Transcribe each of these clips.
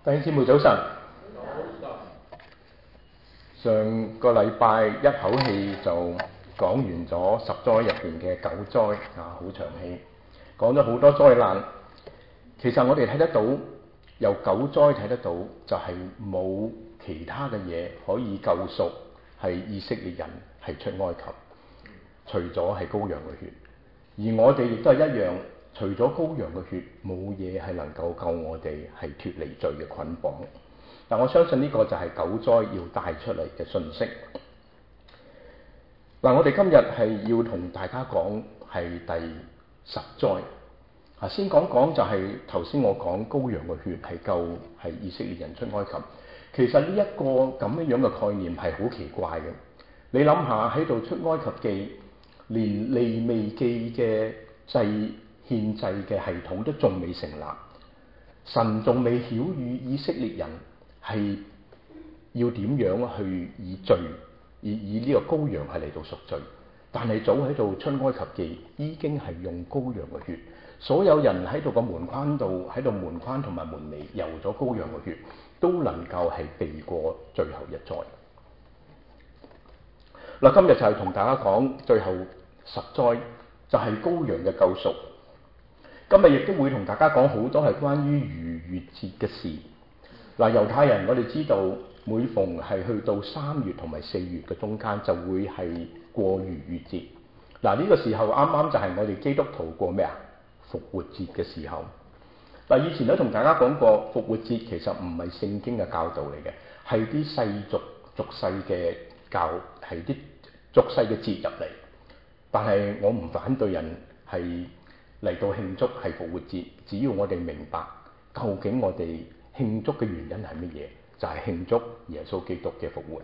弟兄姊妹早晨。上個禮拜一口氣就講完咗10災入邊嘅9災啊，好長氣，講咗好多災難。其實我哋睇得到，由9災睇得到，就係冇其他嘅嘢可以救贖係以色列人係出埃及，除咗係羔羊嘅血。而我哋亦都係一樣，除咗羔羊嘅血，冇嘢係能夠救我哋係脫離罪嘅捆綁。但我相信呢個就係9災要帶出嚟嘅信息。我哋今日係要同大家講係第10災。先講講就係頭先我講羔羊嘅血係救係以色列人出埃及。其實呢一個咁樣嘅概念係好奇怪嘅。你諗下喺度出埃及記，連利未記嘅獻祭嘅系統都仲未成立，神仲未曉諭以色列人係要點樣去以呢個羔羊係嚟到贖罪，但係早喺度出埃及記已經係用羔羊嘅血，所有人喺度個門框度，喺度門框同埋門楣游咗羔羊嘅血，都能夠係避過最後一災。今日就係同大家講最後10災，就係羔羊嘅救贖。今日亦都會同大家講好多係關於逾越節嘅事。猶太人我哋知道，每逢係去到3月同埋4月嘅中間，就會係過逾越節。呢個時候啱啱就係我哋基督徒過咩啊？復活節嘅時候。以前都同大家講過，復活節其實唔係聖經嘅教導嚟嘅，係啲俗世嘅係啲俗世嘅節入嚟。但係我唔反對人係嚟到慶祝係復活節，只要我哋明白究竟我哋慶祝嘅原因係乜嘢，就係慶祝耶穌基督嘅復活。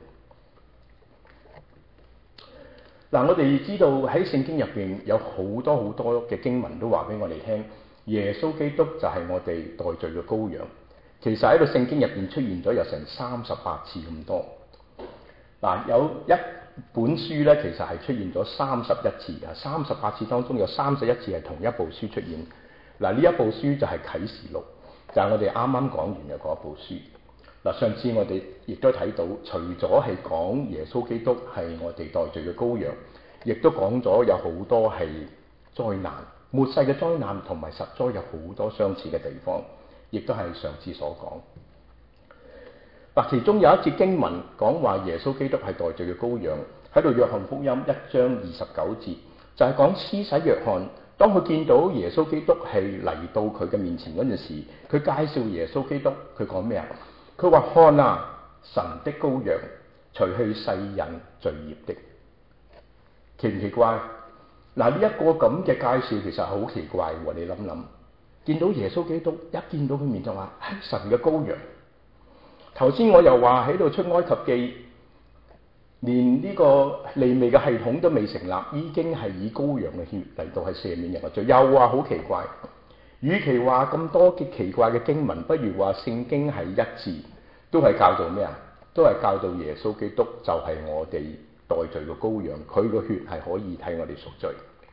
我哋知道喺聖經入邊有好多嘅經文都話俾我哋聽，耶穌基督就係我哋代罪嘅羔羊。其實喺個聖經入邊出現咗有成38次咁多。有一本書咧，其實係出現咗31次嘅，38次當中有31次係同一部書出現。呢一部書就係啟示錄，就係我哋啱啱講完嘅嗰部書。上次我哋亦都睇到，除咗係講耶穌基督係我哋代罪嘅羔羊，亦都講咗有好多係災難，末世嘅災難同埋10災有好多相似嘅地方，亦都係上次所講。其中有一節經文講話耶穌基督係代罪嘅羔羊，喺度約翰福音1章29節，就係講施洗約翰，當佢見到耶穌基督係嚟到佢嘅面前嗰陣時，佢介紹耶穌基督，佢講咩啊？佢話看啊，神的羔羊，除去世人罪孽的。奇唔奇怪？呢一個咁嘅介紹其實好奇怪喎，你諗諗，見到耶穌基督，一見到佢面就話係神嘅羔羊。頭先我又話喺度出埃及記，連呢個利未嘅系統都未成立，已經係以羔羊嘅血嚟到係赦免人嘅罪，又話好奇怪。與其話咁多嘅奇怪嘅經文，不如話聖經係一致，都係教導咩啊？都係教導耶穌基督就係我哋代罪嘅羔羊，佢個血係可以替我哋贖罪。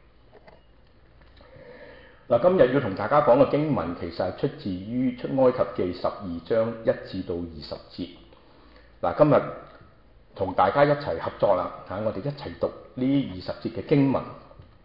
今日要同大家講嘅經文，其實係出自於出埃及記12章1至到20節。今日同大家一齊合作啦，我哋一齊讀呢20節嘅經文。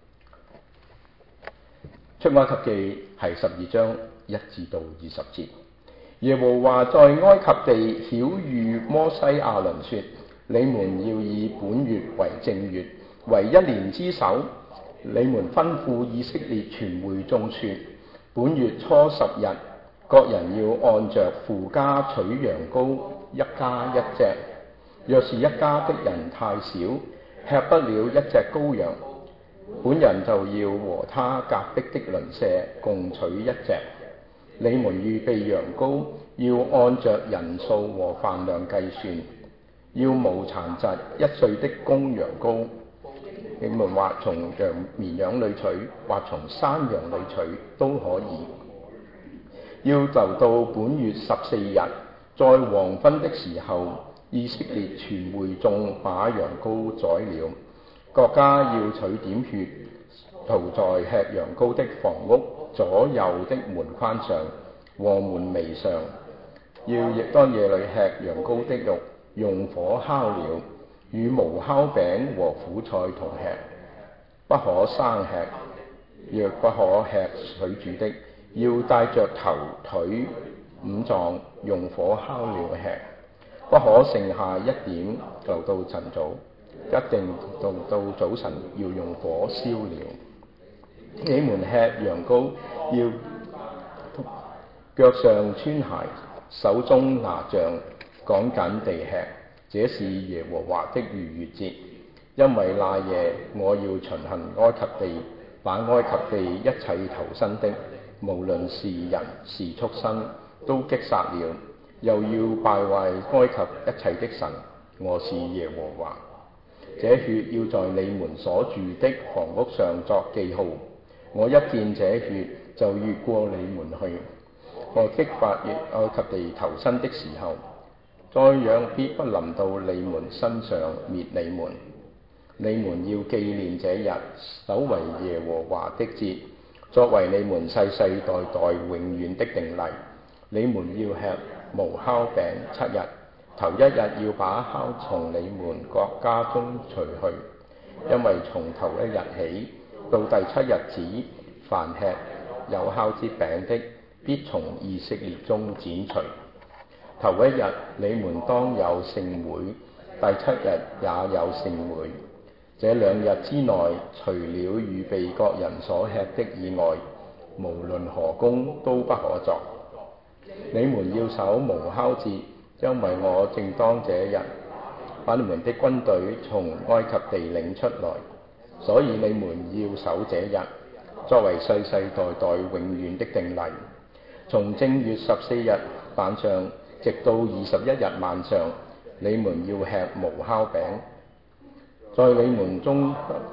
出埃及記係12章1至到20節。耶和華在埃及地曉諭摩西亞倫說：你們要以本月為正月，為1年之首。你們吩咐以色列全會眾說：本月初10日，各人要按着父家取羊羔1家1隻。若是一家的人太少，吃不了1隻羔羊，本人就要和他隔壁的鄰舍共取1隻。你們預備羊羔，要按着人數和飯量計算，要無殘疾1歲的公羊羔。你們或從綿羊裏取，或從山羊裏取都可以。要留到本月14日，在黃昏的時候，以色列全會眾把羊羔宰了，各家要取點血，塗在吃羊羔的房屋左右的門框上和門楣上， 要亦當夜裏吃羊羔的肉，用火烤了，與無酵餅和苦菜同吃，不可生吃，若不可吃水煮的，要帶着頭腿五臟用火烤了吃，不可剩下一點留到晨早，一定到早晨要用火燒了。你們吃羊羔要腳上穿鞋，手中拿杖，趕緊地吃，這是耶和華的逾越節。因為那夜我要巡行埃及地，把埃及地一切頭生的，無論是人是畜生，都擊殺了，又要敗壞埃及一切的神。我是耶和華。這血要在你們所住的房屋上作記號。我一見這血，就越過你們去。我擊發埃及地頭生的時候，災殃必不臨到你們身上滅你們。你們要紀念這日，守為耶和華的節，作為你們世世代代永遠的定例。你們要吃無酵餅7日，頭一日要把酵從你們國家中除去，因為從頭一日起到第7日止，凡吃有酵之餅的，必從以色列中剪除。頭一日你們當有聖會，第7日也有聖會。這2日之內，除了預備各人所吃的以外，無論何工都不可作。你們要守無酵節，因為我正當這日把你們的軍隊從埃及地領出來，所以你們要守這日，作為世世代代永遠的定例。從正月14日晚上直到21日晚上，你們要吃無酵餅。在你們中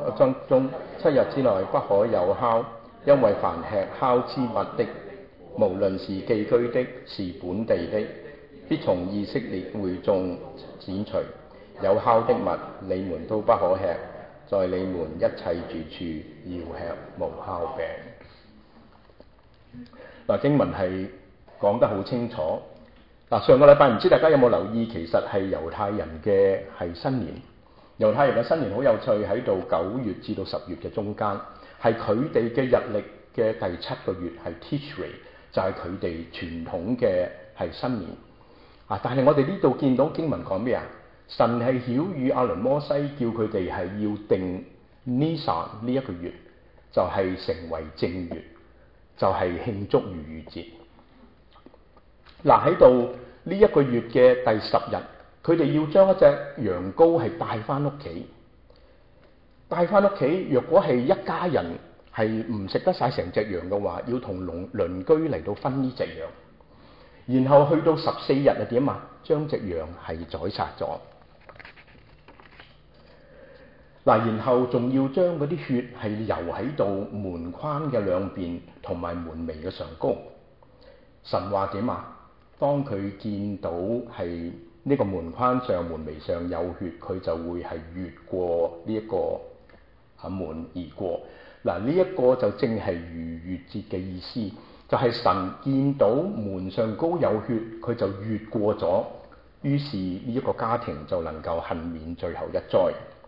7日之內不可有酵，因為凡吃酵之物的，無論是寄居的，是本地的，必從以色列會眾剪除。有酵的物，你們都不可吃，在你們一切住處要吃無酵餅。經文係講得好清楚。上個禮拜唔知大家有冇留意，其實係猶太人嘅係新年。猶太人嘅新年好有趣，喺到9月至到10月嘅中間，係佢哋嘅日曆嘅第7個月，係 Tishrei， 就係佢哋傳統嘅係新年。但係我哋呢度見到經文講咩啊？神係曉諭亞倫摩西，叫佢哋係要定 Nisan 呢一個月，就係成為正月，就係慶祝逾越節。喺度呢一個月嘅第10日。佢哋要將一隻羊羔係帶翻屋企，若果係一家人係唔食得晒成隻羊嘅話，要同鄰居嚟到分呢隻羊，然後去到14日係點啊？將隻羊係宰殺咗，然後仲要將嗰啲血係流喺度門框嘅兩邊同埋門楣嘅上高。神話點啊？當佢見到係呢個門框上、門楣上有血，佢就會係越過呢一個門而過。呢一個就正係逾越節嘅意思，就係神見到門上高有血，佢就越過咗，於是呢一個家庭就能夠幸免最後一災。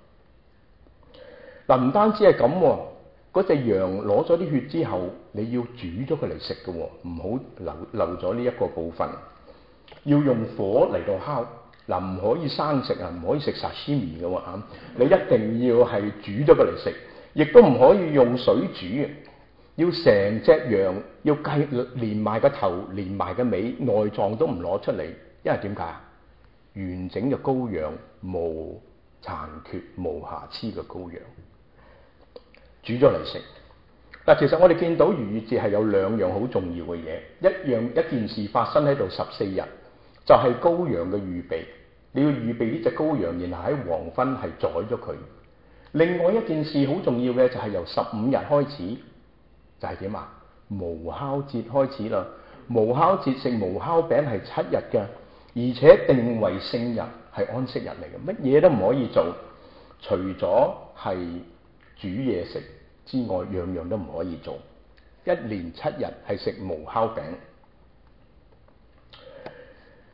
唔單止係咁，嗰隻羊攞咗啲血之後，你要煮咗佢嚟食嘅，唔好留咗呢一個部分。要用火嚟到烤，唔可以生食啊，唔可以食sashimi嘅喎嚇，你一定要係煮咗佢嚟食，亦都唔可以用水煮，要成隻羊要連埋個頭，連埋個尾，內臟都唔攞出嚟，因為點解啊？完整嘅羔羊，無殘缺、無瑕疵嘅羔羊，煮咗嚟食。其實我哋見到逾越節係有2樣好重要嘅嘢，一件事發生喺度14日。就係羔羊嘅預備，你要預備呢隻羔羊，然後喺黃昏係宰咗佢。另外一件事好重要嘅就係由15日開始，就係點啊？無酵節開始啦。無酵節食無酵餅係7日嘅，而且定為聖日，係安息日嚟嘅，乜嘢都唔可以做，除咗係煮嘢食之外，樣樣都唔可以做。一連7日係食無酵餅。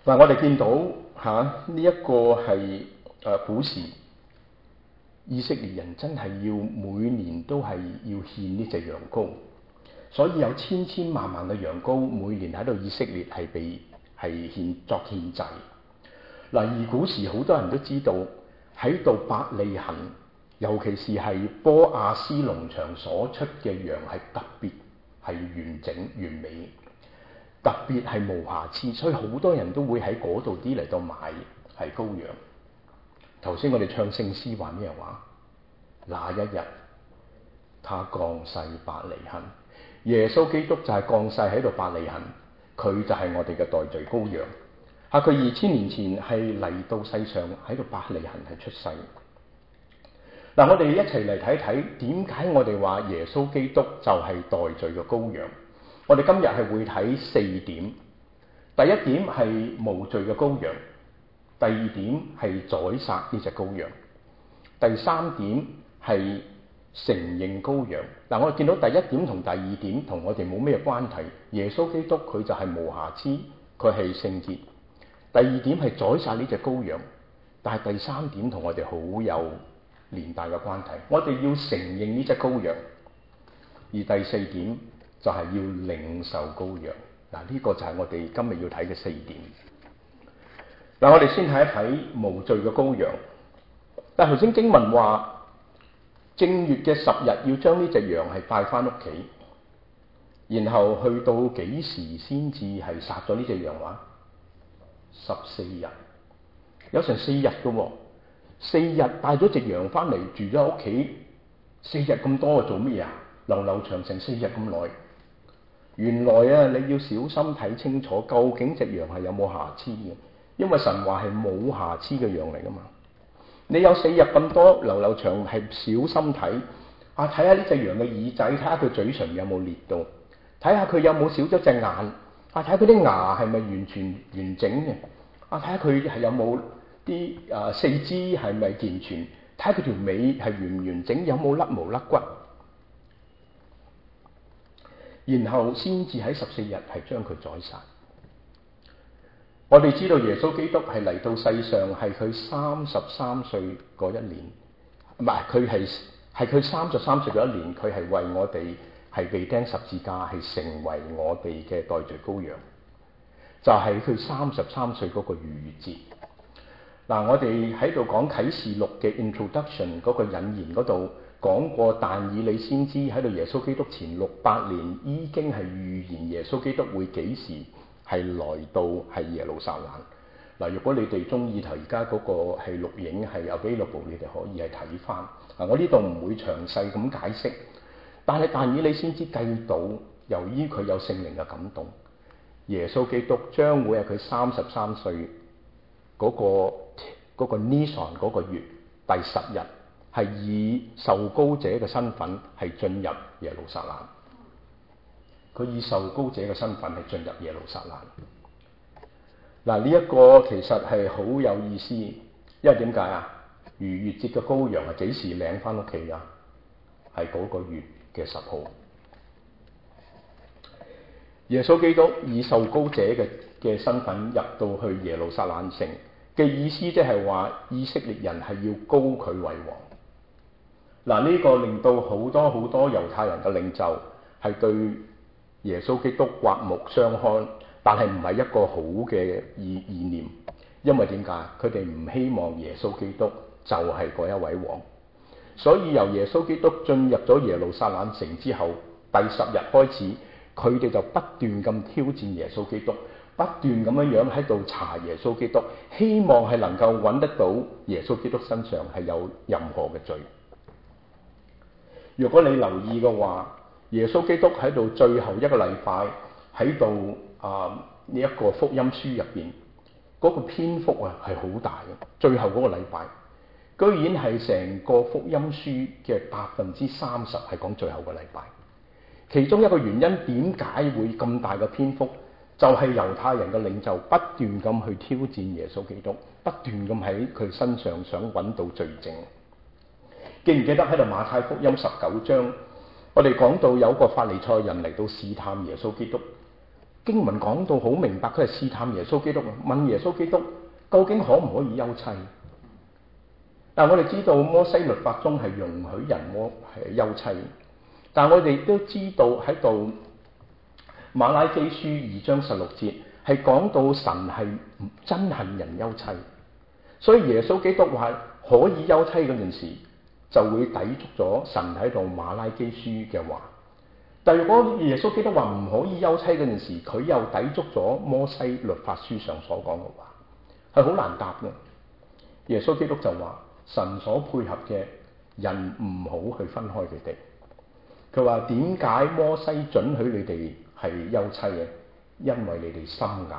嗱，我哋見到呢一個係古時以色列人真係要每年都係要獻呢隻羊羔，所以有千千萬萬嘅羊羔每年喺度以色列係作獻祭。嗱，而古時好多人都知道喺度伯利恆，尤其是係波亞斯農場所出嘅羊係特別係完整完美，特別係無瑕疵，所以好多人都會喺嗰度啲嚟到買係羔羊。頭先我哋唱聖詩話咩話？那一日他降世伯利恆，耶穌基督就係降世喺度伯利恆，佢就係我哋嘅代罪羔羊。佢2000年前係嚟到世上喺度伯利恆係出世。嗱，我哋一齊嚟睇睇點解我哋話耶穌基督就係代罪嘅羔羊。我哋今日係會睇4點。第一點係無罪嘅羔羊，第二點係宰殺呢隻羔羊，第三點係承認羔羊。嗱，我哋見到第一點同第二點同我哋冇咩關係。耶穌基督佢就係無瑕疵，佢係聖潔。第二點係宰殺呢隻羔羊，但係第三點同我哋好有連帶嘅關係。我哋要承認呢隻羔羊，而第四點就係要領受羔羊。嗱，呢個就係我哋今日要睇嘅4點。嗱，我哋先睇一睇無罪嘅羔羊。但係頭先經文話正月嘅10日要將呢隻羊係帶翻屋企，然後去到幾時先至係殺咗呢隻羊話？14日，有成4日嘅喎。4日帶咗隻羊翻嚟住咗喺屋企，4日咁多做咩啊？流長成4日咁耐。原來你要小心睇清楚，究竟隻羊係有冇瑕疵嘅，因為神話係冇瑕疵嘅羊嚟噶嘛。你有4日咁多流長，係小心睇睇下呢隻羊嘅耳仔，睇下佢嘴唇有冇裂到，睇下佢有冇少咗隻眼，睇下佢啲牙係咪完全完整嘅，睇下佢係有冇啲四肢係咪健全，睇下佢條尾係完唔完整，有冇甩毛甩骨，然後先至喺14日係將佢宰殺。我哋知道耶穌基督係嚟到世上係佢33歲嗰一年，唔係佢係佢33歲嗰一年，佢係為我哋係被釘十字架，係成為我哋嘅代罪羔羊。就係佢33歲嗰個逾越節。嗱，我哋喺度講啟示錄嘅 introduction 嗰個引言嗰度講過，但以理先知喺度耶穌基督前600年已經係預言耶穌基督會幾時係來到係耶路撒冷。嗱，如果你哋中意頭而家嗰個係錄影係 available， 你哋可以係睇翻。我呢度唔會詳細咁解釋，但以理先知計到，由於佢有聖靈嘅感動，耶穌基督將會係佢33歲嗰個 Nisan 嗰個月第10日，係以受膏者嘅身份係進入耶路撒冷。佢以受膏者嘅身份係進入耶路撒冷。嗱，呢一個其實係好有意思，因為點解啊？逾越節嘅羔羊係幾時領翻屋企啊？係嗰個月嘅10號。耶穌基督以受膏者嘅身份入到去耶路撒冷城嘅意思，即係話以色列人係要膏佢為王。嗱，呢個令到好多猶太人嘅領袖係對耶穌基督刮目相看，但係唔係一個好嘅意念，因為點解？佢哋唔希望耶穌基督就係嗰一位王。所以由耶穌基督進入咗耶路撒冷城之後，第10日開始，佢哋就不斷咁挑戰耶穌基督，不斷咁樣喺度查耶穌基督，希望係能夠揾得到耶穌基督身上係有任何嘅罪。如果你留意嘅話，耶穌基督喺度最後一個禮拜喺度呢一個福音書入邊嗰個篇幅係好大嘅，最後嗰個禮拜居然係成個福音書嘅30%係講最後個禮拜。其中一個原因點解會咁大嘅篇幅，就係猶太人嘅領袖不斷咁去挑戰耶穌基督，不斷咁喺佢身上想揾到罪證。記唔記得喺度馬太福音19章，我哋講到有個法利賽人嚟到試探耶穌基督， 經文講到好明白，佢係試探耶穌基督，問耶穌基督究竟可唔可以休妻？但我哋知道摩西律法中係容許人休妻，但我哋都知道喺度馬拉基書2章16節係講到神係憎恨人休妻，所以耶穌基督話可以休妻嗰陣時，就會抵觸咗神喺度馬拉基書嘅話。但如果耶穌基督話唔可以休妻嗰陣時，佢又抵觸咗摩西律法書上所講嘅話，係好難答嘅。耶穌基督就話神所配合嘅人唔好去分開佢哋。佢話點解摩西准許你哋係休妻嘅？因為你哋心硬。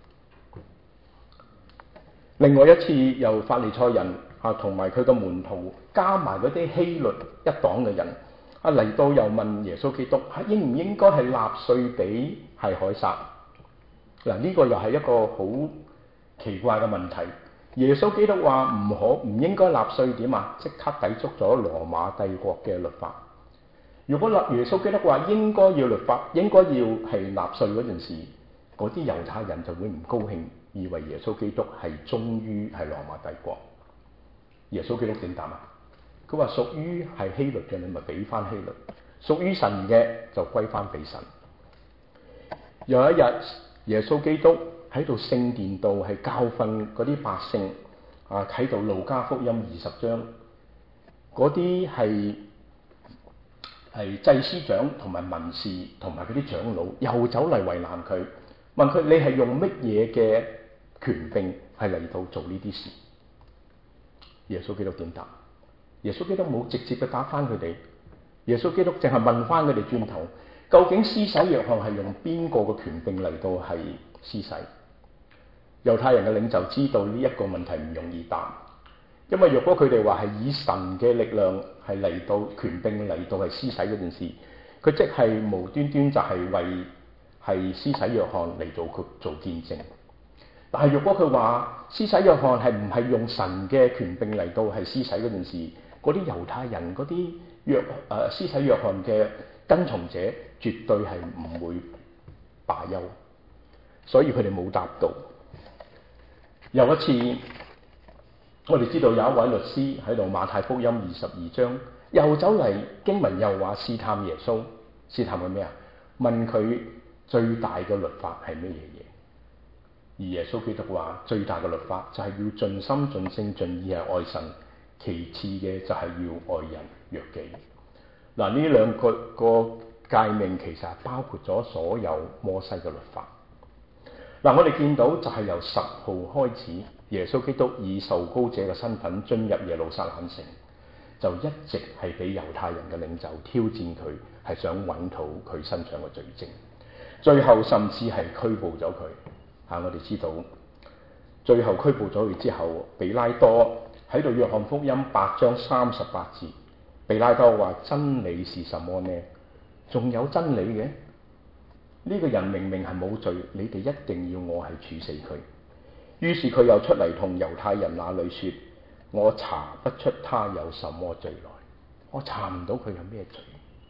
另外一次由法利賽人同埋佢嘅門徒加埋嗰啲希律一黨嘅人嚟到，又問耶穌基督應唔應該係納稅俾係凱撒？嗱，呢個又係一個好奇怪嘅問題。耶穌基督話唔應該納稅，點啊？即刻抵觸咗羅馬帝國嘅律法。如果耶穌基督話應該要律法，應該要係納稅嗰陣時，嗰啲猶太人就會唔高興，以為耶穌基督係忠於係羅馬帝國。耶穌基督點答啊？佢話屬於係希律嘅，你咪俾翻希律；屬於神嘅就歸翻俾神。有一日，耶穌基督喺度聖殿度係教訓嗰啲百姓喺度路加福音20章，嗰啲係祭司長同埋文士同埋嗰啲長老又走嚟為難佢，問佢你係用乜嘢嘅權柄係嚟到做呢啲事？耶穌基督點答？耶穌基督冇直接嘅答翻佢哋，耶穌基督淨係問翻佢哋轉頭，究竟施洗約翰係用邊個嘅權柄嚟到係施洗？猶太人嘅領袖知道呢一個問題唔容易答，因為若果佢哋話係以神嘅力量係嚟到權柄嚟到係施洗嗰件事，佢即係無端端就係為係施洗約翰嚟做見證。但係若果佢話施洗約翰係唔係用神嘅權柄嚟到係施洗嗰件事，嗰啲猶太人嗰啲施洗約翰嘅跟從者絕對係唔會罷休，所以佢哋冇答到。有一次，我哋知道有一位律師喺度馬太福音22章又走嚟，經文又話試探耶穌，試探佢咩啊？問佢最大嘅律法係乜嘢嘢？而耶穌基督話最大嘅律法就係要盡心盡性盡意係愛神，其次嘅就係要愛人若己。嗱，呢兩個誡命其實係包括咗所有摩西嘅律法。嗱，我哋見到就係由10號開始，耶穌基督以受膏者嘅身份進入耶路撒冷城，就一直係俾猶太人嘅領袖挑戰佢，係想揾到佢身上嘅罪證，最後甚至係拘捕咗佢。我哋知道最後拘捕咗佢之後，比拉多喺度約翰福音8章38節，比拉多話真理是什麼呢？仲有真理嘅？呢個人明明係冇罪，你哋一定要我係處死佢。於是佢又出嚟同猶太人那裏說，我查不出他有什麼罪來，我查唔到佢有咩罪。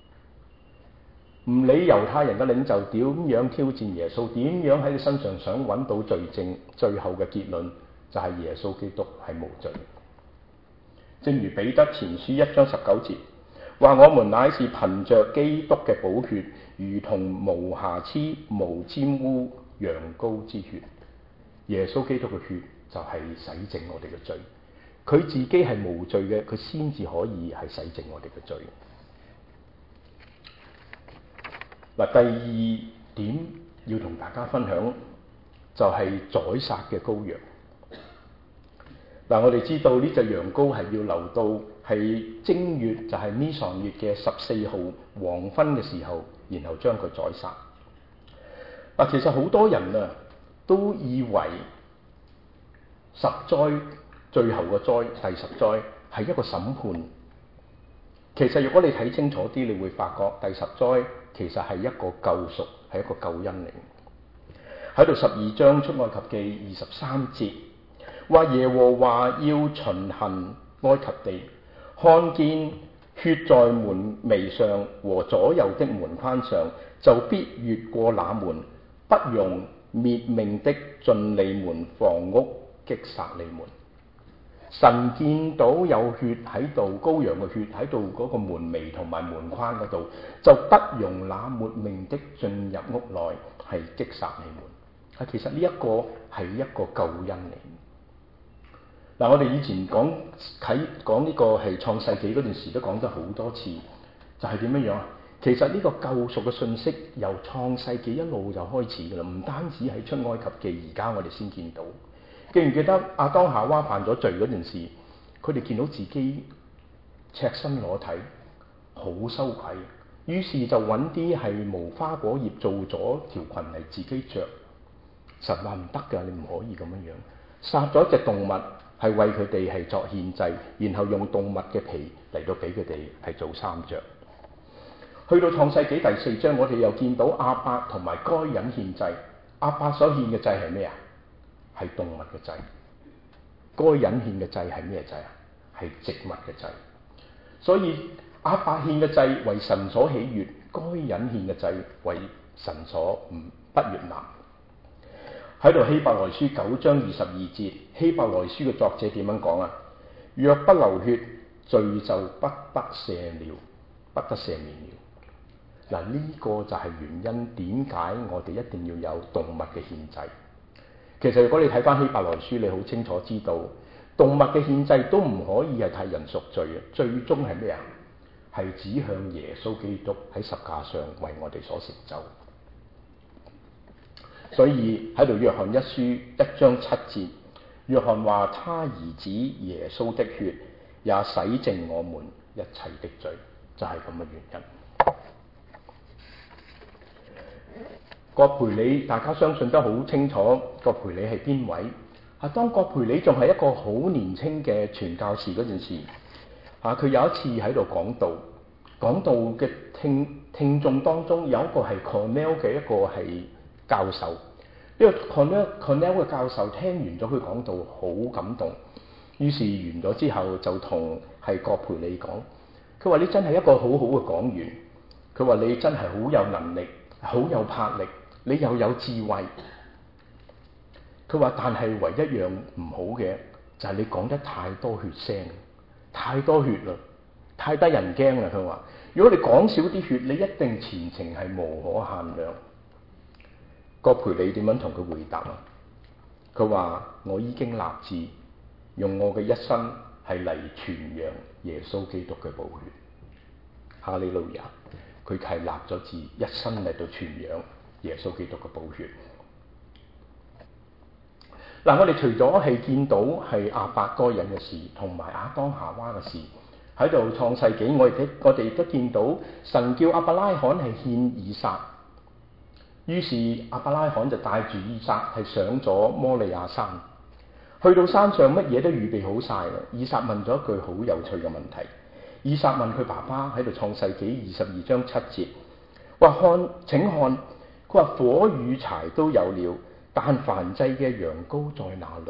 唔理猶太人嘅領袖點樣挑戰耶穌，點樣喺佢身上想揾到罪證，最後嘅結論就係耶穌基督係無罪。正如彼得前書1章19節話，我們乃是憑着基督嘅寶血，如同無瑕疵無沾污羊羔之血。耶穌基督嘅血就係洗淨我哋嘅罪，佢自己係無罪嘅，佢先至可以係洗淨我哋嘅罪。嗱，第二點要同大家分享就係宰殺嘅羔羊。嗱，我哋知道呢隻羊羔係要留到係正月，就係尼散月嘅14號黃昏嘅時候，然後將佢宰殺。嗱，其實好多人都以為十災最後嘅災第10災係一個審判。其實如果你睇清楚啲，你會發覺第10災其實係一個救贖，係一個救恩嚟。喺度12章出埃及記23節話，耶和華要巡行埃及地，看見血在門楣上和左右的門框上，就必越過那門， 不容滅命的進你們房屋擊殺你們。神見到有血喺度，羔羊嘅血喺度嗰個門楣同埋門框嗰度，就不容那沒命的進入屋內，係擊殺你們。其實呢一個係一個救恩嚟。嗱，我哋以前講呢個係創世紀嗰段時都講咗好多次，就係點樣啊？其實呢個救贖嘅信息由創世紀一路就開始㗎啦，唔單止喺出埃及記，而家我哋先見到。記唔記得亞當夏娃犯咗罪嗰件事？佢哋見到自己赤身裸體，好羞愧，於是就揾啲係無花果葉做咗條裙嚟自己着。神話唔得㗎，你唔可以咁樣樣。殺咗一隻動物係為佢哋係作獻祭，然後用動物嘅皮嚟到俾佢哋係做衫着。去到創世紀第4章，我哋又見到亞伯同埋該隱獻祭。亞伯所獻嘅祭係咩啊？係動物嘅祭。該隱獻嘅祭係咩祭啊？係植物嘅祭。所以亞伯獻嘅祭為神所喜悅，該隱獻嘅祭為神所不悅納。喺度希伯來書9章22節，希伯來書嘅作者點樣講啊？若不流血，罪就不得赦了，不得赦免了。嗱，呢個就係原因，點解我哋一定要有動物嘅獻祭。其實如果你睇翻希伯來書，你好清楚知道，動物嘅獻祭都唔可以係替人贖罪嘅，最終係咩啊？係指向耶穌基督喺十架上為我哋所成就。所以喺度約翰一書1章7節，約翰話他兒子耶穌的血也洗淨我們一切的罪，就係咁嘅原因。葛培理大家相信得好清楚，葛培理係邊位？當葛培理仲係一個好年輕嘅傳教士嗰陣時，佢有一次喺度講道嘅聽眾當中有一個係 Cornell 嘅一個係教授。呢個 Cornell 嘅教授聽完咗佢講道好感動，於是完咗之後就同係葛培理講，佢話你真係一個好好嘅講員，佢話你真係好有能力，好有魄力，你又有智慧。佢話但係唯一一樣唔好嘅就係你講得太多血腥，太多血啦，太得人驚啦。佢話如果你講少啲血，你一定前程係無可限量。葛培理點樣同佢回答啊？佢話我已經立志用我嘅一生係嚟傳揚耶穌基督嘅寶血。哈利路亞！佢係立咗志，一生嚟到傳揚耶穌基督嘅寶血。嗱，我哋除咗係見到係亞伯該隱嘅事，同埋亞當夏娃嘅事，喺度創世紀，我哋都見到神叫亞伯拉罕係獻以撒。於是亞伯拉罕就帶住以撒係上咗摩利亞山，去到山上乜嘢都預備好晒啦。以撒問咗一句好有趣嘅問題。以撒問佢爸爸，喺度創世紀22章7節，話請看，佢話火與柴都有了，但燔祭嘅羊羔在哪裏？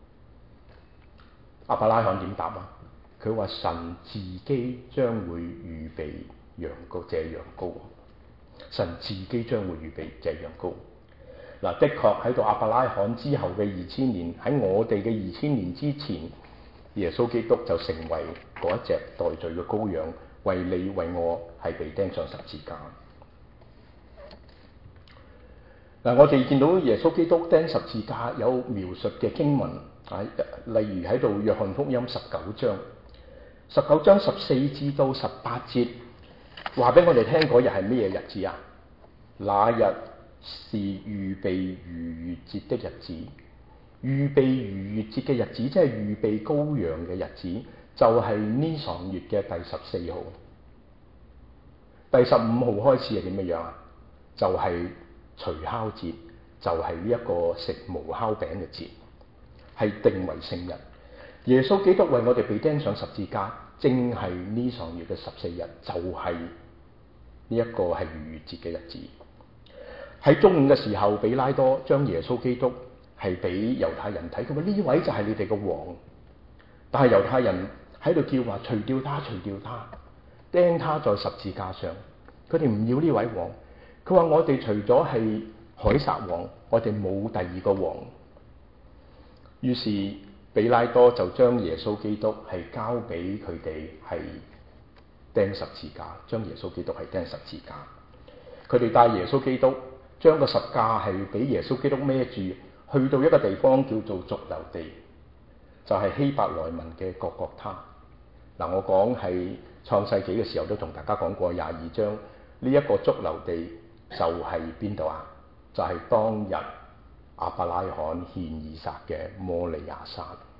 亞伯拉罕點答啊？佢話神自己將會預備羊羔，這羊羔。神自己將會預備這羊羔。嗱，的確喺度亞伯拉罕之後嘅2000年，喺我哋嘅2000年之前，耶穌基督就成為嗰一隻代罪嘅羔羊，為你為我係被釘上十字架。嗱，我哋見到耶穌基督釘十字架有描述嘅經文，例如喺度約翰福音19章14至到18節，話俾我哋聽嗰日係咩日子啊？那日是預備逾越節的日子。預備逾越節嘅日子，即係預備羔羊嘅日子，就係呢常月嘅第14號。第15號開始係點樣啊？就係除酵節，就係呢一個食無酵餅嘅節，係定為聖日。耶穌基督為我哋被釘上十字架，正係呢常月嘅14日，就係呢一個係逾越節嘅日子。喺中午嘅時候，比拉多將耶穌基督係俾猶太人睇，佢話呢位就係你哋嘅王。但係猶太人喺度叫話除掉他，除掉他，釘他在十字架上。佢哋唔要呢位王。佢話我哋除咗係凱撒王，我哋冇第二個王。於是比拉多就將耶穌基督係交俾佢哋係釘十字架，將耶穌基督係釘十字架。佢哋帶耶穌基督，將個十架係俾耶穌基督孭住，去到一個地方叫做髑髏地，就係希伯來文嘅各各他。嗱，我講係創世紀嘅時候都同大家講過22章，呢一個髑髏地就係邊度啊？就係當日亞伯拉罕獻以撒嘅摩利亞山。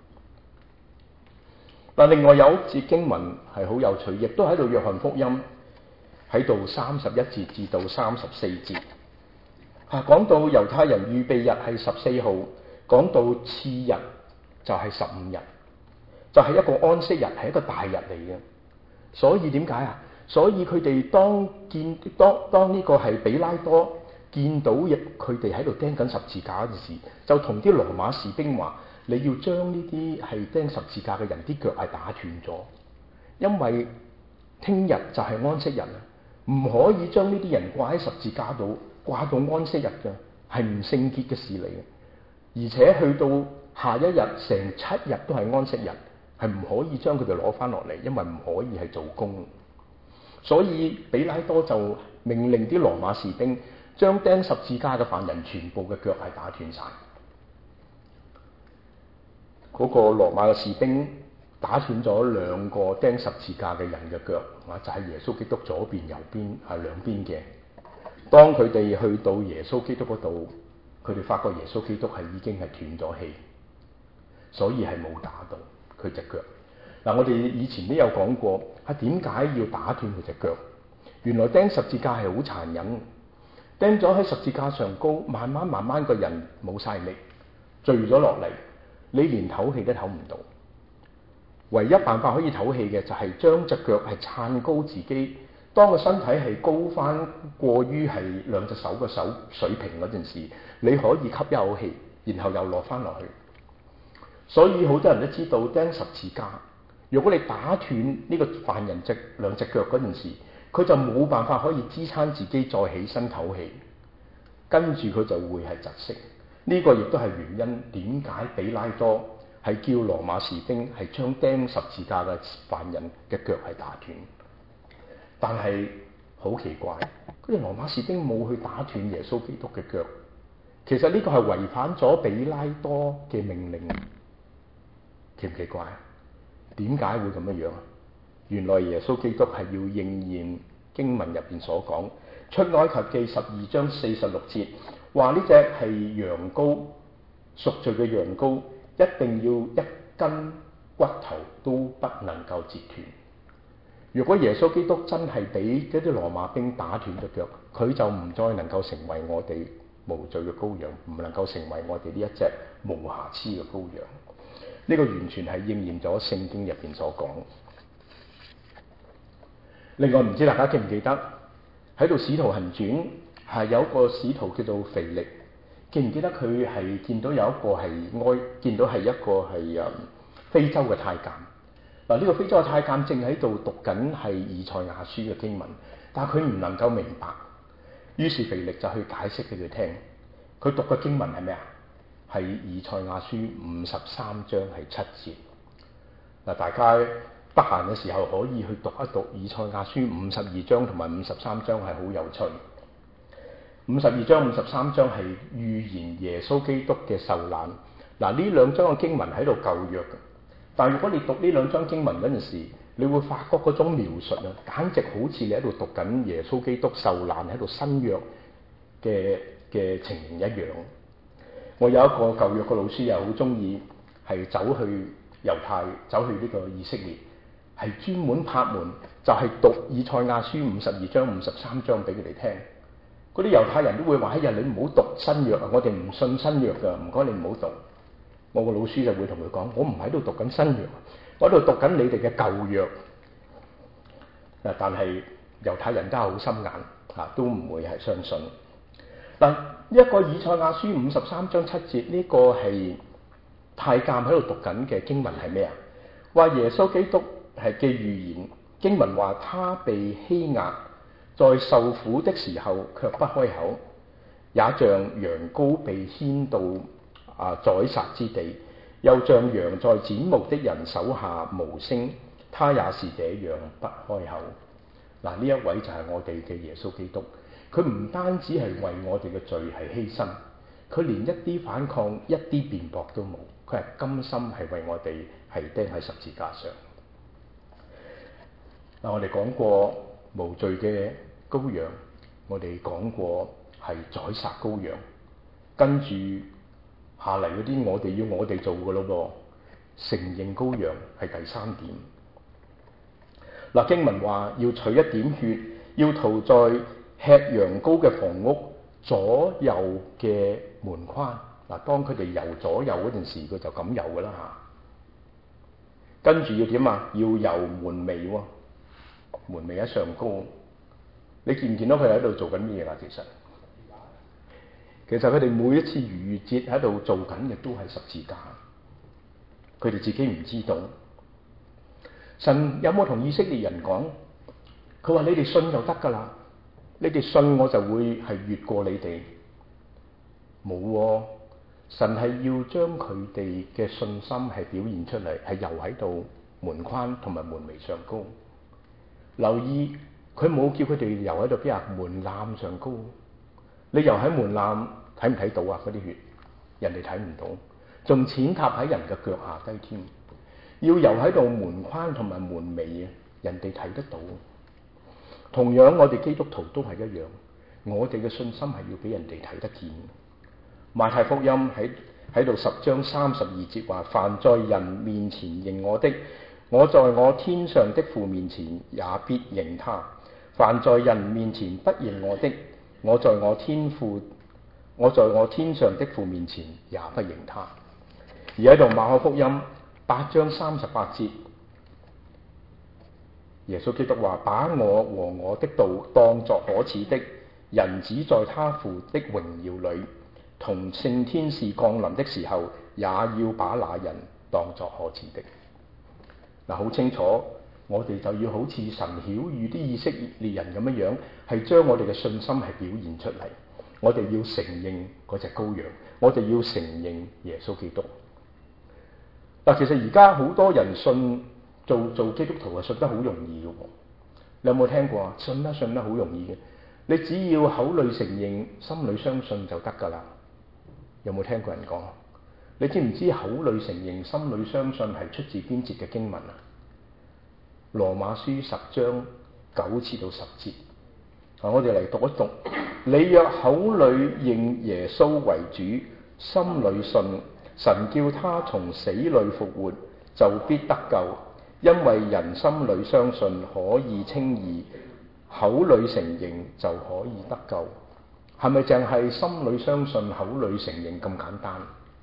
嗱，另外有一節經文係好有趣，亦都喺度約翰福音喺度31節至到34節，講到猶太人預備日係14號，講到次日就係15日，就係一個安息日，係一個大日嚟嘅。所以點解啊？所以佢哋當呢個係比拉多見到佢哋喺度釘緊十字架嗰陣時，就同啲羅馬士兵話：你要將呢啲係釘十字架嘅人啲腳係打斷咗，因為聽日就係安息日啊，唔可以將呢啲人掛喺十字架度，掛到安息日嘅，係唔聖潔嘅事嚟嘅。而且去到下一日成7日都係安息日，係唔可以將佢哋攞翻落嚟，因為唔可以係做工。所以比拉多就命令啲羅馬士兵將釘十字架嘅犯人全部嘅腳係打斷晒。嗰個羅馬嘅士兵打斷咗2個釘十字架嘅人嘅腳，就係耶穌基督左邊右邊係兩邊嘅。當佢哋去到耶穌基督嗰度，佢哋發覺耶穌基督係已經係斷咗氣，所以係冇打到佢隻腳。我哋以前都有講過，點解要打斷佢隻腳？原來釘十字架係好殘忍，釘咗喺十字架上高，慢慢個人冇晒力，墜咗落嚟，你連唞氣都唞唔到。唯一辦法可以唞氣嘅就係將隻腳係撐高自己，當個身體係高翻過於係2隻手嘅手水平嗰陣時，你可以吸一口氣，然後又落翻落去。所以好多人都知道釘十字架，如果你打斷呢個犯人2隻腳嗰陣時，佢就冇辦法可以支撐自己再起身唞氣，跟住佢就會係窒息。呢個亦都係原因點解比拉多係叫羅馬士兵係將釘十字架嘅犯人嘅腳係打斷。但係好奇怪，嗰啲羅馬士兵冇去打斷耶穌基督嘅腳。其實呢個係違反咗比拉多嘅命令，奇唔奇怪？點解會咁樣？原來耶穌基督係要應驗經文入邊所講，出埃及記12章46節，話呢隻係羊羔，贖罪嘅羊羔，一定要一根骨頭都不能夠折斷。如果耶穌基督真係俾嗰啲羅馬兵打斷咗腳，佢就唔再能夠成為我哋無罪嘅羔羊，唔能夠成為我哋呢一隻無瑕疵嘅羔羊。呢個完全係應驗咗聖經入邊所講。另外，唔知大家記唔記得喺度《使徒行傳》係有一個使徒叫做腓力，記唔記得佢係見到有一個係非洲嘅太監。呢個非洲嘅太監正喺度讀緊係以賽亞書嘅經文，但係佢唔能夠明白，於是腓力就去解釋俾佢聽。佢讀嘅經文係咩啊？係以賽亞書53章係7節。大家得閒嘅時候可以去讀一讀以賽亞書52章同埋53章，係好有趣。52章53章係預言耶穌基督嘅受難。呢2章嘅經文喺度舊約嘅，但如果你讀呢2章經文嗰陣時，你會發覺嗰種描述啊，簡直好似你喺度讀緊耶穌基督受難喺度新約嘅情形一樣。我有一個舊約嘅老師又好中意係走去猶太，走去呢個以色列，係專門拍門就係讀以賽亞書52章53章俾佢哋聽。嗰啲猶太人都會話：你唔好讀新約啊，我哋唔信新約㗎，唔該你唔好讀。我個老師就會同佢講：我唔喺度讀緊新約，我喺度讀緊你哋嘅舊約。但係猶太人家好心眼都唔會係相信。一個以賽亞書53章7節，呢個係太監喺度讀緊嘅經文係咩啊？話耶穌基督係嘅預言，經文話他被欺壓，在受苦的時候卻不開口， 也像羊羔被牽到宰殺之地，又像羊在剪毛的人手下無聲，他也是這樣不開口。嗱，呢一位就係我哋嘅耶穌基督，佢唔單止係為我哋嘅罪係犧牲，佢連一啲反抗、一啲辯駁都冇，佢係甘心係為我哋係釘喺十字架上。嗱，我哋講過無罪嘅羔羊，我哋講過係宰殺羔羊，跟住下嚟嗰啲我哋做嘅咯噃，承認羔羊係第三點。嗱，經文話要取一點血，要塗在吃羊羔嘅房屋左右嘅門框。嗱，當佢哋游左右嗰陣時，佢就咁游噶啦嚇。跟住要點啊？要游門楣喎，門楣喺上高。你見唔見到佢喺度做緊咩嘢啊？其實佢哋每一次逾越節喺度做緊嘅都係十字架，佢哋自己唔知道。神有冇同以色列人講？佢話你哋信就得㗎啦，你哋信我就會係越過你哋。冇喎，神係要將佢哋嘅信心係表現出嚟，係游喺度門框同埋門楣上高。留意佢冇叫佢哋游喺度邊啊？門檻上高。你游喺門檻睇唔睇到啊？嗰啲血人哋睇唔到，仲踐踏喺人嘅腳下低添。要游喺度門框同埋門楣啊，人哋睇得到。同樣我哋基督徒都係一樣，我哋嘅信心係要俾人哋睇得見。馬太福音喺度10章32節話：凡在人面前認我的，我在我天上的父面前也必認他；凡在人面前不認我的，我在我天上的父面前也不認他。而喺度馬可福音8章38節，耶穌基督話：把我和我的道當作可恥的，人子在他父的榮耀裏同聖天使降臨的時候，也要把那人當作可恥的。嗱，好清楚，我哋就要好似神曉諭啲以色列人咁樣樣，係將我哋嘅信心係表現出嚟。我哋要承認嗰隻羔羊，我哋要承認耶穌基督。嗱，其實而家好多人信做基督徒啊，信得好容易嘅喎。你有冇聽過啊？信得好容易嘅，你只要口裏承認，心裏相信就得㗎啦。有冇聽過人講？你知唔知口裏承認，心裏相信係出自邊節嘅經文啊？羅馬書10章9至到10節。我哋嚟讀一讀。你若口裏認耶穌為主，心裏信神叫他從死裏復活，就必得救。因為人心裏相信可以稱義，口裏承認就可以得救。係咪淨係心裏相信，口裏承認咁簡單？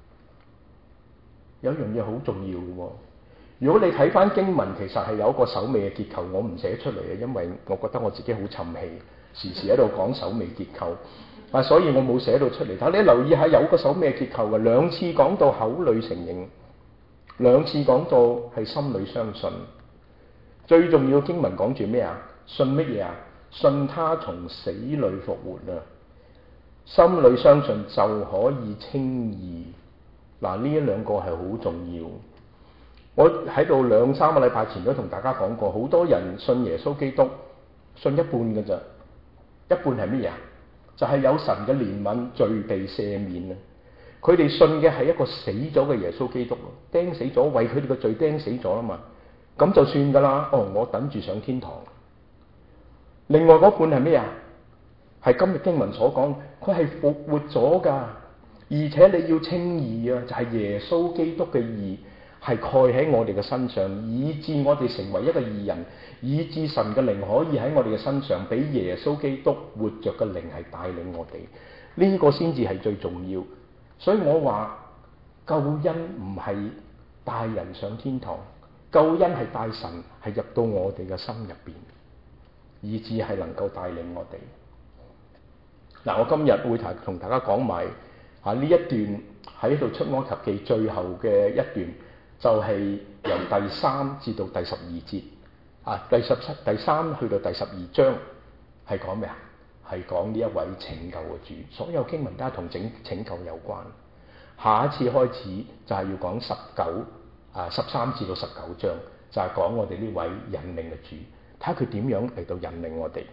有一樣嘢好重要嘅喎。如果你睇翻經文，其實係有一個首尾嘅結構，我唔寫出嚟嘅，因為我覺得我自己好沉氣，時時喺度講首尾結構，所以我冇寫到出嚟。但係你留意下，有個首尾嘅結構嘅，兩次講到口裏承認，兩次講到係心裏相信。最重要嘅經文講住咩啊？信乜嘢啊？信他從死裏復活啊！心裏相信就可以稱義。嗱，呢一兩個係好重要。我喺度2-3個禮拜前都同大家講過，好多人信耶穌基督信一半嘅咋，一半係乜嘢啊？就係有神嘅憐憫，罪被赦免啊！佢哋信嘅係一個死咗嘅耶穌基督，釘死咗，為佢哋嘅罪釘死咗啦嘛，咁就算噶啦。我等住上天堂。另外嗰半係咩啊？係今日經文所講，佢係復活咗噶，而且你要稱義啊，就係耶穌基督嘅義係蓋喺我哋嘅身上，以致我哋成為一個義人，以致神嘅靈可以喺我哋嘅身上，俾耶穌基督活着嘅靈係帶領我哋，呢個先至係最重要。所以我話救恩唔係帶人上天堂，救恩係帶神係入到我哋嘅心入邊，以致係能夠帶領我哋。嗱，我今日會同大家講埋呢一段喺度出埃及記最後嘅一段，就係由第3至到第12節，第3去到第12章係講咩啊？係係講呢一位拯救嘅主，所有經文都係同拯救有關。下一次開始就係要講13至到19章，就係講我哋呢位引領嘅主，睇下佢點樣嚟到引領我哋。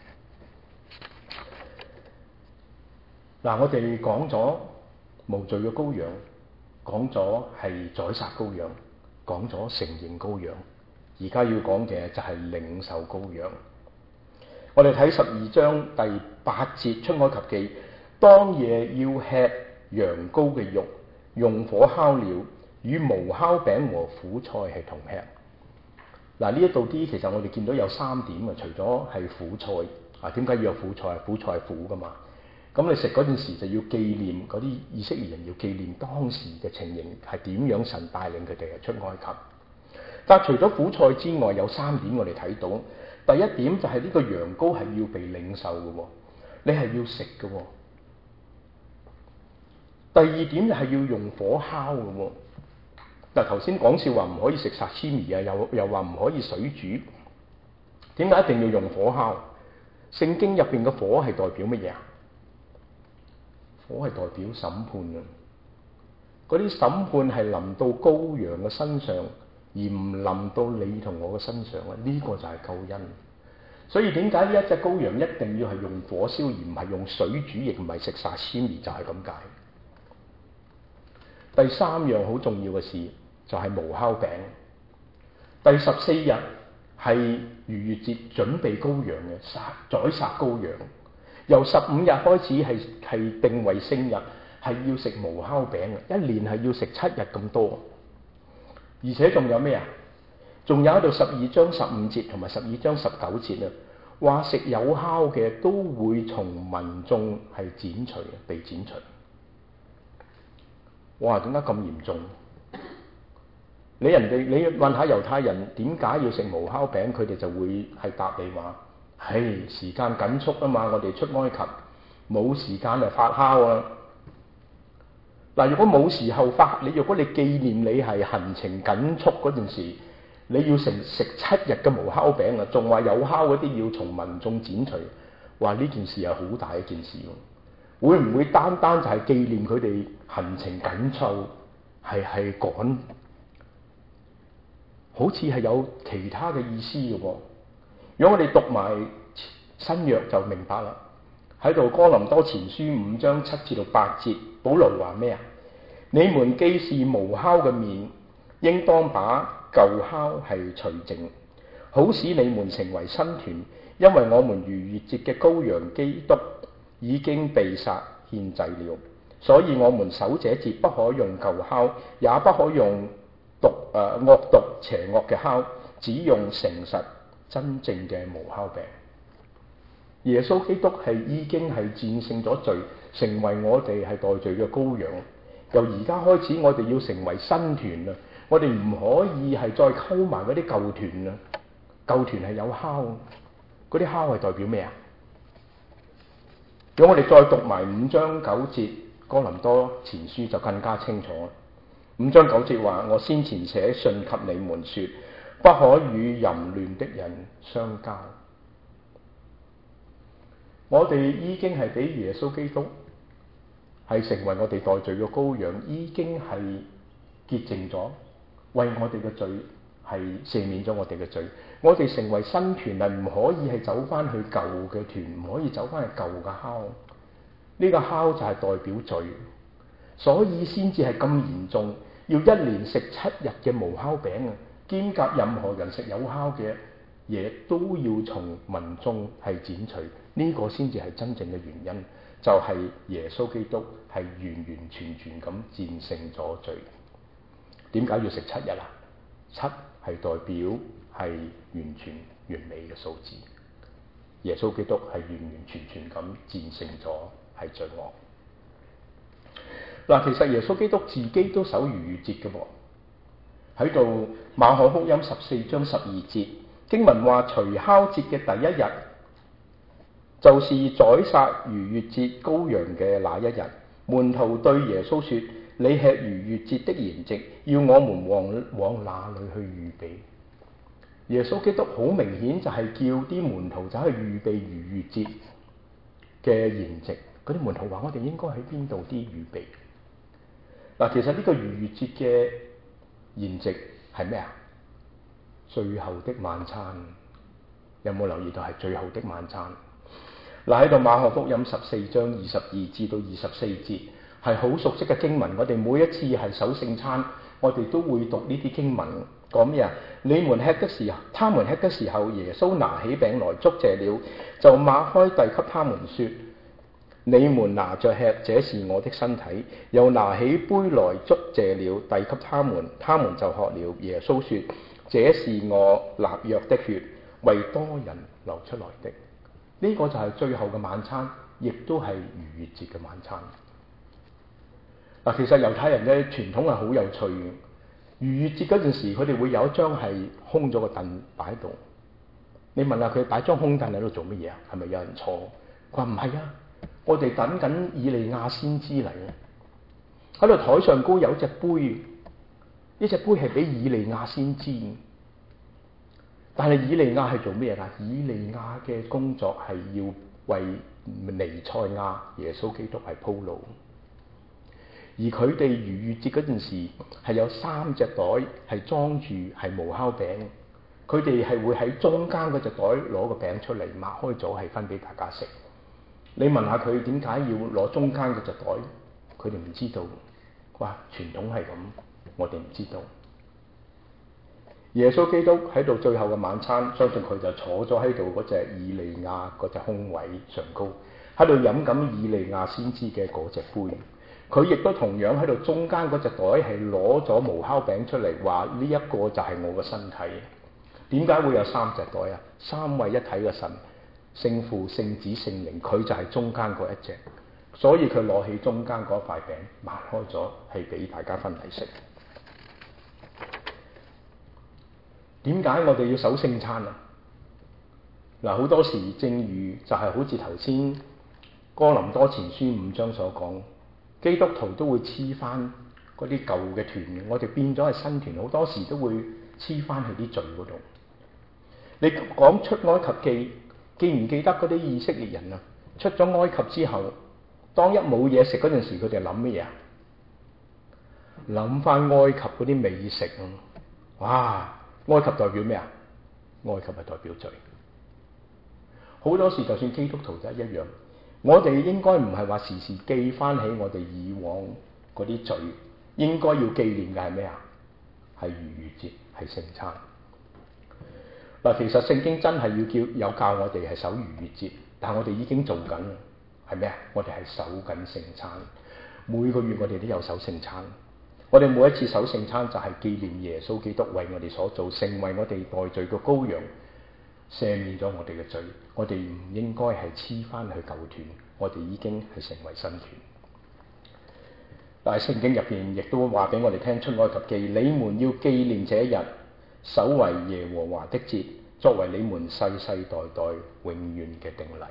嗱，我哋講咗無罪嘅羔羊，講咗係宰殺羔羊，講咗承認羔羊，而家要講嘅就係領受羔羊。我哋睇12章第8節出埃及記，當夜要吃羊羔嘅肉，用火烤了，與無酵餅和苦菜係同吃。嗱，呢一度啲其實我哋見到有3點啊，除咗係苦菜啊，點解要有苦菜？苦菜係苦噶嘛。咁你食嗰陣時就要紀念嗰啲以色列人，要紀念當時嘅情形係點樣神帶領佢哋出埃及。但除咗苦菜之外，有3點我哋睇到。第一點就係呢個羊羔係要被領受嘅，你係要食嘅。第二點就係要用火烤嘅。嗱，頭先講笑話唔可以食沙西米啊，又話唔可以水煮。點解一定要用火烤？聖經入邊嘅火係代表乜嘢啊？火係代表審判啊！嗰啲審判係臨到羔羊嘅身上，而唔臨到你同我嘅身上啊！呢個就係救恩。所以點解呢一隻羔羊一定要係用火燒，而唔係用水煮，亦唔係食沙西米，就係咁解。第3樣好重要嘅事就係無酵餅。第14日係逾越節，準備羔羊嘅宰殺羔羊。由15日開始係定為聖日，係要食無酵餅嘅，一年係要食7日咁多。而且仲有咩啊？仲有喺度12章15節同埋12章19節啊，話食有酵嘅都會從民眾係剪除，被剪除。哇！點解咁嚴重？你問下猶太人點解要食無酵餅，佢哋就會係答你話：唉，時間緊促啊嘛，我哋出埃及冇時間嚟發酵啊。嗱，如果冇時候發，如果你紀念你係行程緊促嗰陣時，你要食7日嘅無酵餅啊，仲話有酵嗰啲要從民眾剪除，話呢件事係好大一件事喎。會唔會單單就係紀念佢哋行程緊湊，係趕？好似係有其他嘅意思嘅喎。如果我哋讀埋新約就明白啦。喺度哥林多前書5章7至到8節，保羅話咩啊？你們既是無酵嘅麵，應當把舊酵係除淨，好使你們成為新團。因為我們逾越節嘅羔羊基督已經被殺獻祭了，所以我們守這節不可用舊酵，也不可用惡毒邪惡嘅酵，只用誠實真正嘅無酵餅。耶穌基督已經係戰勝咗罪，成為我哋係代罪嘅羔羊。由而家開始，我哋要成為新團啦！我哋唔可以係再溝埋嗰啲舊團啦。舊團係有酵，嗰啲酵係代表咩啊？如果我哋再讀埋5章9節哥林多前書就更加清楚啦。5章9節話：我先前寫信給你們說，不可與淫亂的人相交。我哋已經係俾耶穌基督係成為我哋代罪嘅羔羊，已經係潔淨咗，為我哋嘅罪係赦免咗我哋嘅罪。我哋成為新團係唔可以係走翻去舊嘅團，唔可以走翻去舊嘅酵。呢個酵就係代表罪，所以先至係咁嚴重，要一年食7日嘅無酵餅啊！兼夾任何人食有酵嘅嘢都要從民眾係剪除。呢個先至係真正嘅原因，就係耶穌基督係完完全全咁戰勝咗罪。點解要食7日啊？7係代表係完全完美嘅數字。耶穌基督係完完全全咁戰勝咗係罪惡。嗱，其實耶穌基督自己都守逾越節嘅喎。喺度馬可福音14章12節經文話：除酵節嘅第一日，就是宰殺逾越節羔羊嘅那一日，門徒對耶穌說：你吃逾越節的筵席，要我們往哪裏去預備？耶穌基督好明顯就係叫啲門徒走去預備逾越節。 嘅筵席，嗰啲門徒話：我哋應該喺邊度啲預備？嗱，其實呢個逾越節嘅筵席係咩啊？最後的晚餐，有冇留意到係最後的晚餐？嗱，喺度馬可福音14章22至到24節係好熟悉嘅經文。我哋每一次係守聖餐，我哋都會讀呢啲經文。講咩啊？你們吃的時候，他們吃的時候，耶穌拿起餅來，祝謝了，就擘開遞給他們說：你們拿着吃，這是我的身體。又拿起杯來，祝謝了，遞給他們，他們就喝了。耶穌說：這是我立約的血，為多人流出來的。呢個就係最後嘅晚餐，亦都係逾越節嘅晚餐。嗱，其實猶太人嘅傳統係好有趣嘅。逾越節嗰陣時，佢哋會有一張係空咗個凳擺喺度。你問下佢擺張空凳喺度做乜嘢啊？係咪有人坐？佢話唔係啊，我哋等緊以利亞先知嚟啊！喺度台上高有隻杯，呢隻杯係俾以利亞先知。但係以利亞係做咩㗎？以利亞嘅工作係要為彌賽亞耶穌基督係鋪路。而佢哋逾越節嗰陣時係有3隻袋係裝住係無酵餅，佢哋係會喺中間嗰隻袋攞個餅出嚟，擘開咗係分俾大家食。你問下佢點解要攞中間嗰隻袋，佢哋唔知道。哇，傳統係咁，我哋唔知道。耶穌基督喺度最後嘅晚餐，相信佢就坐咗喺度嗰隻以利亞嗰隻空位上高，喺度飲緊以利亞先知嘅嗰隻杯。佢亦都同樣喺度中間嗰隻袋係攞咗無酵餅出嚟，話呢一個就係我嘅身體。點解會有3隻袋啊？3位一體嘅神，聖父、聖子、聖靈，佢就係中間嗰一隻，所以佢攞起中間嗰塊餅，擘開咗係俾大家分嚟食。點解我哋要守聖餐啊？嗱，好多時正如就係好似頭先哥林多前書5章所講。基督徒都會黐翻嗰啲舊嘅團，我哋變咗係新團，好多時都會黐翻去啲罪嗰度。你講出埃及記，記唔記得嗰啲以色列人啊？出咗埃及之後，當一冇嘢食嗰陣時，佢哋諗乜嘢啊？諗翻埃及嗰啲美食啊！哇！埃及代表咩啊？埃及係代表罪。好多時就算基督徒都一樣。我哋應該唔係話時時記翻起我哋以往嗰啲罪，應該要紀念嘅係咩啊？係逾越節，係聖餐。嗱，其實聖經真係有教我哋係守逾越節，但係我哋已經做緊，係咩啊？我哋係守緊聖餐。每個月我哋都有守聖餐，我哋每一次守聖餐就係紀念耶穌基督為我哋所做，成為我哋代罪嘅羔羊。赦免咗我哋嘅罪，我哋唔應該係黐翻去舊團，我哋已經係成為新團。但係聖經入邊亦都話俾我哋聽，出埃及記，你們要紀念這日，守為耶和華的節，作為你們世世代代永遠嘅定例。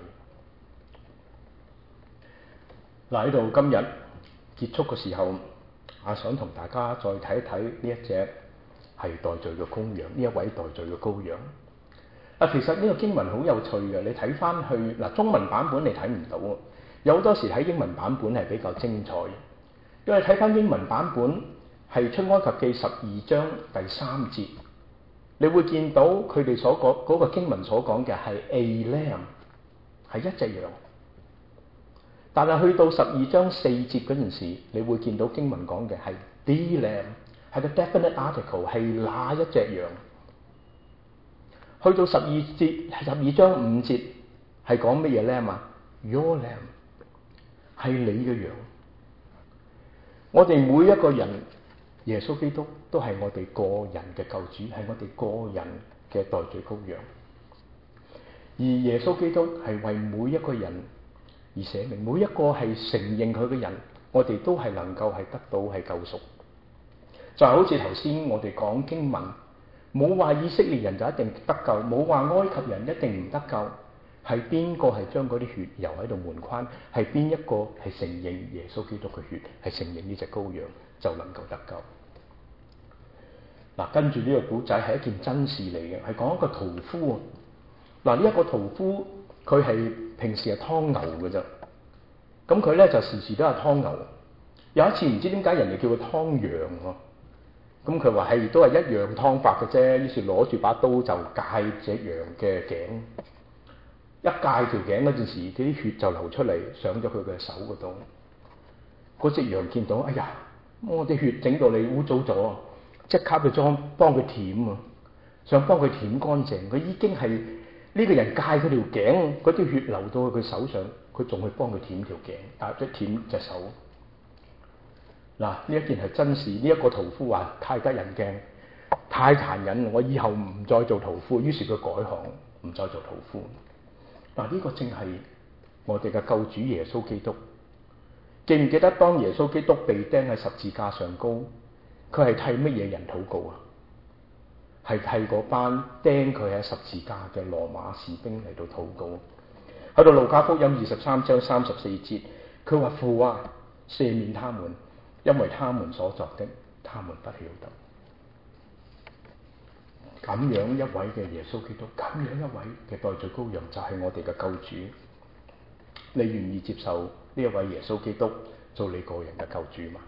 嗱，喺度今日結束嘅時候，我想同大家再睇一睇呢一隻係代罪嘅羔羊，呢一位代罪嘅羔羊。其實呢個經文好有趣嘅，你睇翻去嗱，中文版本你睇唔到，有好多時喺英文版本係比較精彩。因為睇翻英文版本係出埃及記12章第3節，你會見到佢哋所講嗰個經文所講嘅係 a lamb， 係一隻羊。但係去到12章4節嗰陣時，你會見到經文講嘅係 the lamb， 係個 definite article， 係那一隻羊。去到12章5節係講乜嘢 lamb 啊？ Your lamb， 係你嘅羊。我哋每一個人，耶穌基督都係我哋個人嘅救主，係我哋個人嘅代罪羔羊。而耶穌基督係為每一個人而捨命，每一個係承認佢嘅人，我哋都係能夠係得到係救贖。就好似頭先我哋講經文，冇話以色列人就一定得救，冇話埃及人一定唔得救，係邊個係將嗰啲血油喺度門框？係邊一個係承認耶穌基督嘅血，係承認呢隻羔羊就能夠得救？嗱，跟住呢個古仔係一件真事嚟嘅，係講一個屠夫。嗱，呢一個屠夫佢係平時係劏牛嘅啫。咁佢咧就時時都係劏牛。有一次唔知點解人哋叫佢劏羊喎。咁佢話係都係一樣劏法嘅啫。於是攞住把刀就戒隻羊嘅頸。一戒條頸嗰陣時，啲血就流出嚟，上咗佢嘅手嗰度。嗰隻羊見到，哎呀，我啲血整到你污糟咗，即刻去幫佢舔啊！想幫佢舔乾淨。佢已經係呢個人戒佢條頸，嗰啲血流到佢手上，佢仲去幫佢舔條頸，即舔隻手。嗱，呢一件係真事。呢一個屠夫話太得人驚，太殘忍，我以後唔再做屠夫。於是佢改行，唔再做屠夫。嗱，呢個正係我哋嘅救主耶穌基督。記唔記得當耶穌基督被釘喺十字架上高，佢係替乜嘢人禱告啊？係替嗰班釘佢喺十字架嘅羅馬士兵嚟到禱告。喺度路加福音23章34節，佢話父啊，赦免他們，因為他們所作的，他們不曉得。咁樣一位嘅耶穌基督，咁樣一位嘅代罪羔羊，就係我哋嘅救主。你願意接受呢一位耶穌基督做你個人嘅救主嗎？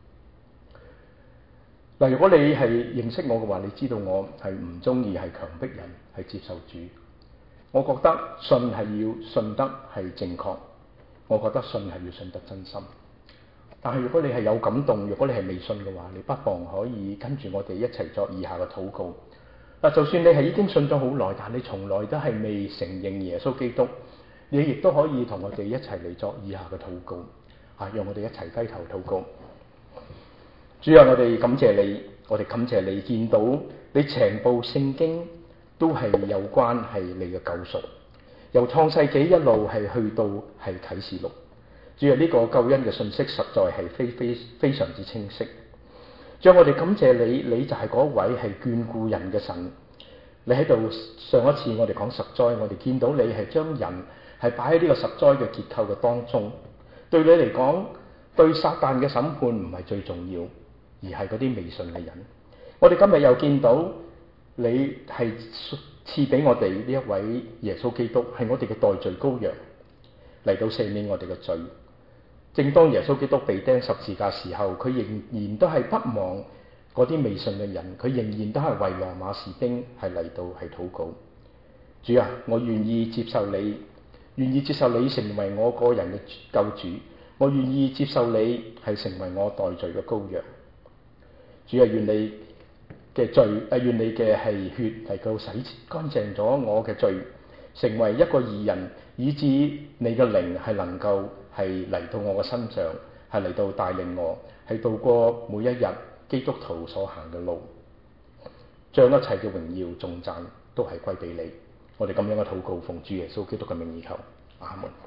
嗱，如果你係認識我嘅話，你知道我係唔中意係強迫人係接受主。我覺得信係要信得係正確，我覺得信係要信得真心。但係如果你係有感動，如果你係未信嘅話，你不妨可以跟住我哋一齊作以下嘅禱告。嗱，就算你係已經信咗好耐，但係你從來都係未承認耶穌基督，你亦都可以同我哋一齊嚟作以下嘅禱告。讓我哋一齊低頭禱告。主啊，我哋感謝你，我哋感謝你見到你成部聖經都係有關係你嘅救贖，由創世紀一路係去到係啟示錄。主啊，呢個救恩嘅信息實在係非常之清晰。主啊，我哋感謝你，你就係嗰位係眷顧人嘅神。你喺度上一次我哋講十災，我哋見到你係將人係擺喺呢個十災嘅結構嘅當中。對你嚟講，對撒旦嘅審判唔係最重要，而係嗰啲未信嘅人。我哋今日又見到你係賜俾我哋呢一位耶穌基督，係我哋嘅代罪羔羊，嚟到赦免我哋嘅罪。正當耶穌基督被釘十字架時候，佢仍然都係不忘嗰啲未信嘅人，佢仍然都係為羅馬士兵係嚟到係禱告。主啊，我願意接受你，願意接受你成為我個人嘅救主，我願意接受你係成為我代罪嘅羔羊。主啊，願你嘅罪，願你嘅係血嚟到洗乾淨咗我嘅罪，成為一個義人，以致你嘅靈係能夠係嚟到我嘅身上，係嚟到帶領我係度過每一日基督徒所行嘅路，將一切嘅榮耀頌讚都係歸俾你。我哋咁樣嘅禱告，奉主耶穌基督嘅名而求，阿門。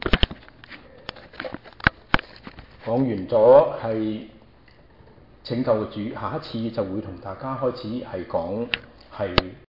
講完咗係拯救嘅主，下一次就會同大家開始係講係